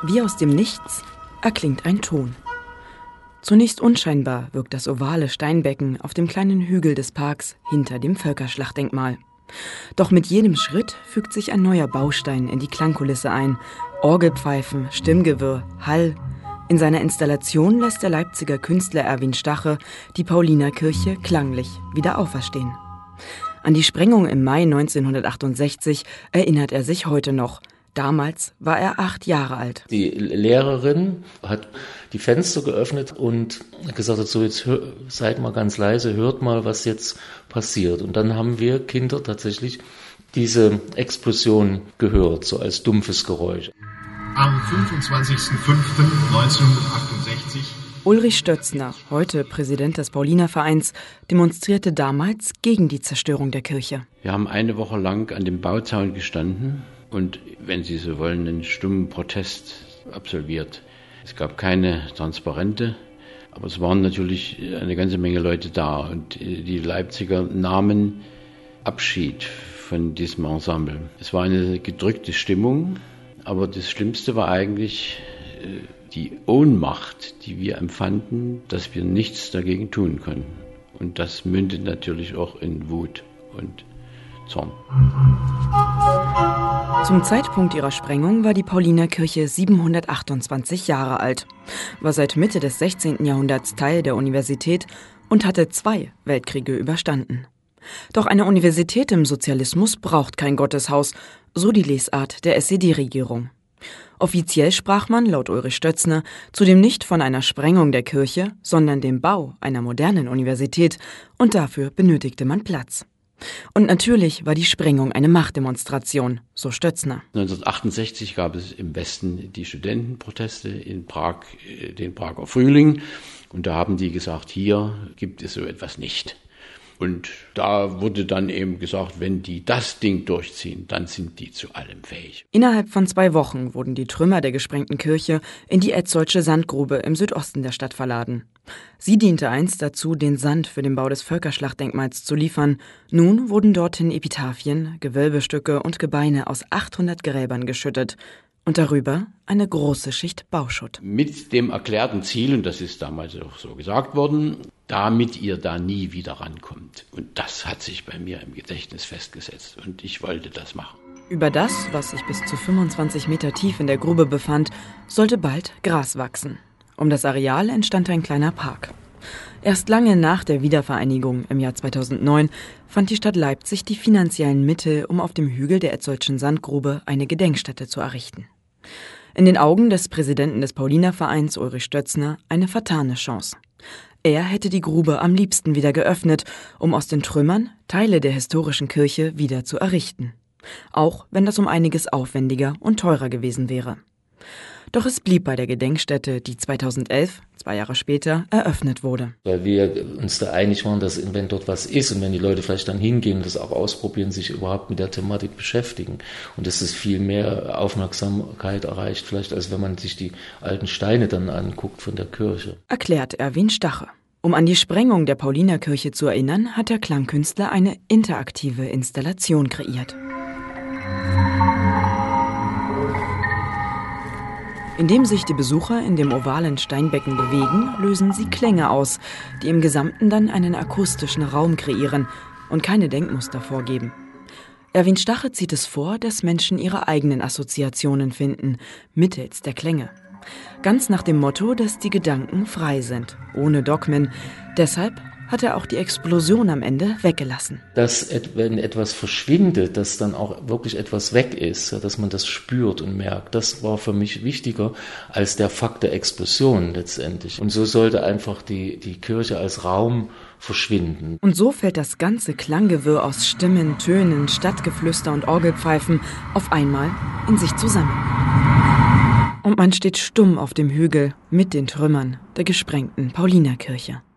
Wie aus dem Nichts erklingt ein Ton. Zunächst unscheinbar wirkt das ovale Steinbecken auf dem kleinen Hügel des Parks hinter dem Völkerschlachtdenkmal. Doch mit jedem Schritt fügt sich ein neuer Baustein in die Klangkulisse ein. Orgelpfeifen, Stimmgewirr, Hall. In seiner Installation lässt der Leipziger Künstler Erwin Stache die Paulinerkirche klanglich wieder auferstehen. An die Sprengung im Mai 1968 erinnert er sich heute noch. Damals war er 8 Jahre alt. Die Lehrerin hat die Fenster geöffnet und gesagt hat, so jetzt seid mal ganz leise, hört mal, was jetzt passiert. Und dann haben wir Kinder tatsächlich diese Explosion gehört, so als dumpfes Geräusch. Am 25.05.1968 Ulrich Stötzner, heute Präsident des Paulinervereins, demonstrierte damals gegen die Zerstörung der Kirche. Wir haben eine Woche lang an dem Bauzaun gestanden und, wenn Sie so wollen, einen stummen Protest absolviert. Es gab keine Transparente, aber es waren natürlich eine ganze Menge Leute da und die Leipziger nahmen Abschied von diesem Ensemble. Es war eine gedrückte Stimmung, aber das Schlimmste war eigentlich die Ohnmacht, die wir empfanden, dass wir nichts dagegen tun konnten. Und das mündet natürlich auch in Wut und Zorn. Zum Zeitpunkt ihrer Sprengung war die Paulinerkirche 728 Jahre alt, war seit Mitte des 16. Jahrhunderts Teil der Universität und hatte 2 Weltkriege überstanden. Doch eine Universität im Sozialismus braucht kein Gotteshaus, so die Lesart der SED-Regierung. Offiziell sprach man, laut Ulrich Stötzner, zudem nicht von einer Sprengung der Kirche, sondern dem Bau einer modernen Universität, und dafür benötigte man Platz. Und natürlich war die Sprengung eine Machtdemonstration, so Stötzner. 1968 gab es im Westen die Studentenproteste in Prag, den Prager Frühling, und da haben die gesagt, hier gibt es so etwas nicht. Und da wurde dann eben gesagt, wenn die das Ding durchziehen, dann sind die zu allem fähig. Innerhalb von 2 Wochen wurden die Trümmer der gesprengten Kirche in die Etzoldsche Sandgrube im Südosten der Stadt verladen. Sie diente einst dazu, den Sand für den Bau des Völkerschlachtdenkmals zu liefern. Nun wurden dorthin Epitaphien, Gewölbestücke und Gebeine aus 800 Gräbern geschüttet. Und darüber eine große Schicht Bauschutt. Mit dem erklärten Ziel, und das ist damals auch so gesagt worden, damit ihr da nie wieder rankommt. Und das hat sich bei mir im Gedächtnis festgesetzt und ich wollte das machen. Über das, was sich bis zu 25 Meter tief in der Grube befand, sollte bald Gras wachsen. Um das Areal entstand ein kleiner Park. Erst lange nach der Wiedervereinigung im Jahr 2009 fand die Stadt Leipzig die finanziellen Mittel, um auf dem Hügel der Etzoldschen Sandgrube eine Gedenkstätte zu errichten. In den Augen des Präsidenten des Paulinervereins, Ulrich Stötzner, eine vertane Chance. Er hätte die Grube am liebsten wieder geöffnet, um aus den Trümmern Teile der historischen Kirche wieder zu errichten. Auch wenn das um einiges aufwendiger und teurer gewesen wäre. Doch es blieb bei der Gedenkstätte, die 2011, 2 Jahre später, eröffnet wurde. Weil wir uns da einig waren, dass wenn dort was ist und wenn die Leute vielleicht dann hingehen und das auch ausprobieren, sich überhaupt mit der Thematik beschäftigen und dass es viel mehr Aufmerksamkeit erreicht, vielleicht als wenn man sich die alten Steine dann anguckt von der Kirche. Erklärt Erwin Stache. Um an die Sprengung der Paulinerkirche zu erinnern, hat der Klangkünstler eine interaktive Installation kreiert. Indem sich die Besucher in dem ovalen Steinbecken bewegen, lösen sie Klänge aus, die im Gesamten dann einen akustischen Raum kreieren und keine Denkmuster vorgeben. Erwin Stache zieht es vor, dass Menschen ihre eigenen Assoziationen finden, mittels der Klänge. Ganz nach dem Motto, dass die Gedanken frei sind, ohne Dogmen. Deshalb hat er auch die Explosion am Ende weggelassen. Dass, wenn etwas verschwindet, dass dann auch wirklich etwas weg ist, dass man das spürt und merkt, das war für mich wichtiger als der Fakt der Explosion letztendlich. Und so sollte einfach die Kirche als Raum verschwinden. Und so fällt das ganze Klanggewirr aus Stimmen, Tönen, Stadtgeflüster und Orgelpfeifen auf einmal in sich zusammen. Und man steht stumm auf dem Hügel mit den Trümmern der gesprengten Paulinerkirche.